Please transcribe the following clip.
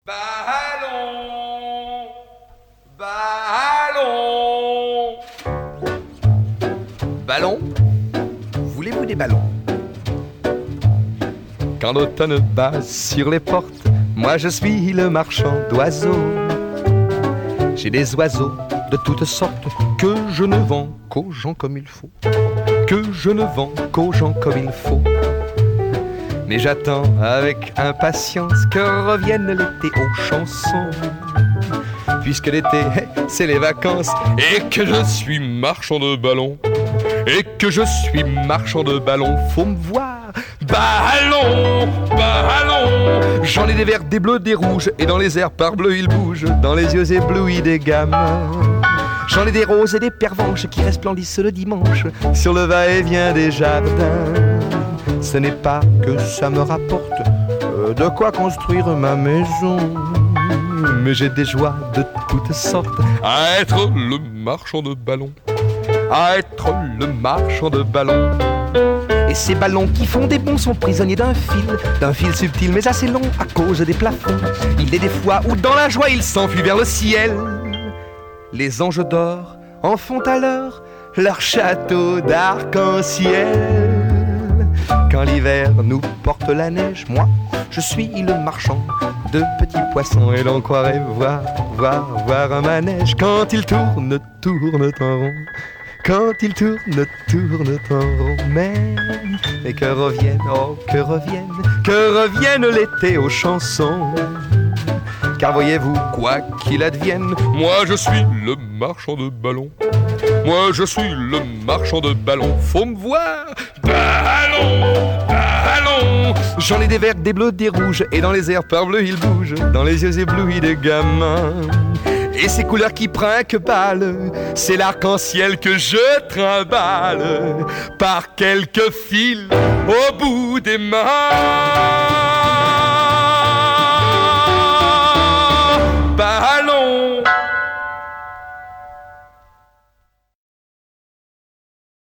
Ballon, ballon, Ballon? Voulez-vous des ballons? Quand l'automne bat sur les portes, moi je suis le marchand d'oiseaux. J'ai des oiseaux de toutes sortes que je ne vends qu'aux gens comme il faut. Que je ne vends qu'aux gens comme il faut. Mais j'attends avec impatience que revienne l'été aux chansons. Puisque l'été, c'est les vacances. Et que je suis marchand de ballons. Et que je suis marchand de ballons. Faut me voir. Ballon, ballon. J'en ai des verts, des bleus, des rouges. Et dans les airs par bleu ils bougent. Dans les yeux éblouis des gamins. J'en ai des roses et des pervenches qui resplendissent le dimanche sur le va-et-vient des jardins. Ce n'est pas que ça me rapporte de quoi construire ma maison, mais j'ai des joies de toutes sortes à être le marchand de ballons, à être le marchand de ballons. Et ces ballons qui font des bonds sont prisonniers d'un fil subtil mais assez long à cause des plafonds. Il est des fois où dans la joie ils s'enfuient vers le ciel. Les anges d'or en font alors leur château d'arc-en-ciel. Quand l'hiver nous porte la neige, moi, je suis le marchand de petits poissons. Et l'on croirait voir un manège quand il tourne en rond. Quand il tourne en rond. Mais que revienne, oh que revienne l'été aux chansons. Car voyez-vous, quoi qu'il advienne, moi je suis le marchand de ballons. Moi je suis le marchand de ballons. Faut me voir. Ballon, ballon. J'en ai des verts, des bleus, des rouges. Et dans les airs par bleu ils bougent. Dans les yeux éblouis des gamins. Et ces couleurs qui prinquent-balles, c'est l'arc-en-ciel que je trimballe par quelques fils au bout des mains.